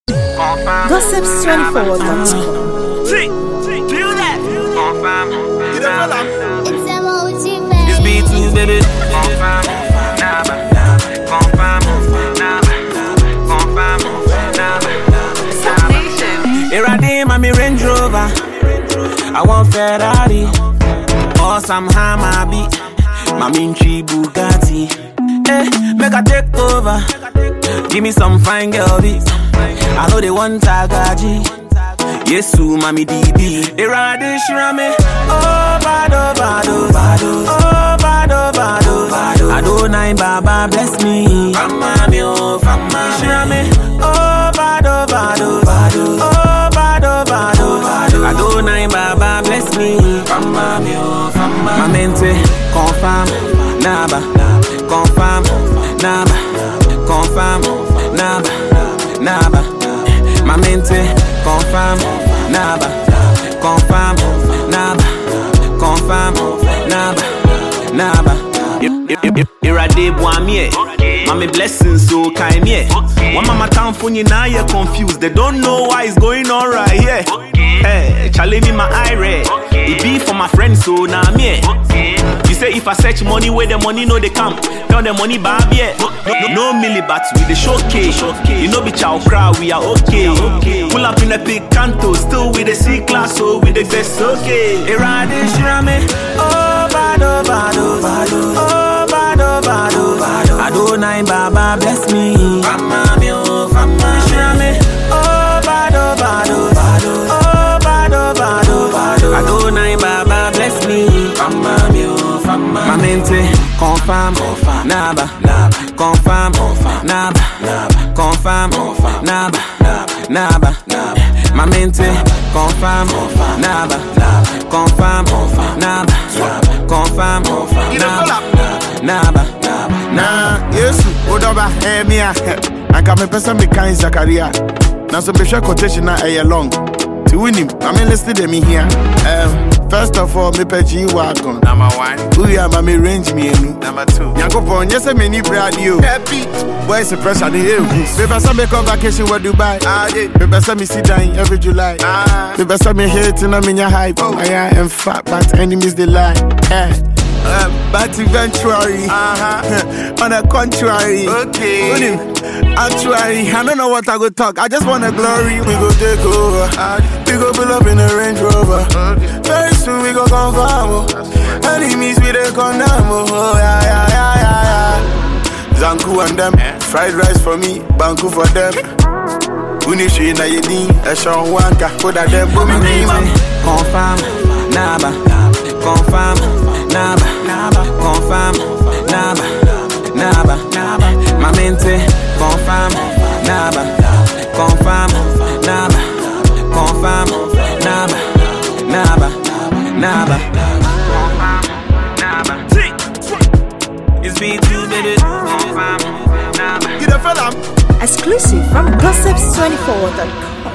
Gossips24.com. Do that. It's MOG, This baby. beat too, baby. Here I am, I'm a Range Rover. I want Ferrari or some Hammer beat. My Minchi Bugatti. Make I take over. Give me some fine girl beat. I know they want Tagaji. Yes, su, mami DB. Here I am, Shirame. Oh, bado, bado, bado. Oh, bado, bado, bado. Adonai Baba bless me. Fama mi oh, fama. Shirame. Oh, bado, bado, bado. Oh, bado, bado, bado. Adonai Baba bless me. Fama mi oh, fama. My mente confirm, naba, confirm, naba, confirm, naba, naba. My mente confirm, naba, confirm, naba, confirm, naba, naba. Irade boamie, mami blessings so kind me. One mama town for you now you're confused. They don't know why it's going on right here. Hey, challenge me my eye red. It be for my friends so now me. You say if I search money where the money know they come, tell the money baby. No millibats with the showcase. You know be chow crowd we are okay. Pull up in a big canto, still with the C class so with the best okay. Irade shirame, oh bado bado bado, oh bado bado bado. Adonai Baba bless me. Fama mi oh fama shirame, oh bado bado bado, oh bado bado bado. Adonai Baba bless me. Fama mi oh fama. My mente confirm, naba, confirm, naba, confirm, naba, naba. My mente confirm, naba, confirm, naba, confirm, naba. Na Yesu odoba mia anka me pesa me kan Zakaria na so be share quotation na long to win him I mean listen to me here first of all me pe G wagon number 1 we are me range me enu number 2 yakopon yes me ni radio happy boys pressure the hill me pesa me go vacation with Dubai me pesa me sit down every July me pesa me hate na me nya hype I am fat but enemies they lie but eventually, on the contrary, okay. Actually, I don't know what I go talk. I just want a glory. We go take over. We go pull up in a Range Rover. Very soon we go confirm. Enemies we dey condemn. Oh yeah. Zanku and them, fried rice for me, banku for them. Unishi na yedi, Eshon wanka, put that them for me. Confirm, naba, confirm, naba, confirm, naba, naba. My mente confirm, naba, confirm, naba, confirm, naba, naba, naba. It's B2 baby. Confirm, naba. You the fella. Exclusive from Gossips24.com.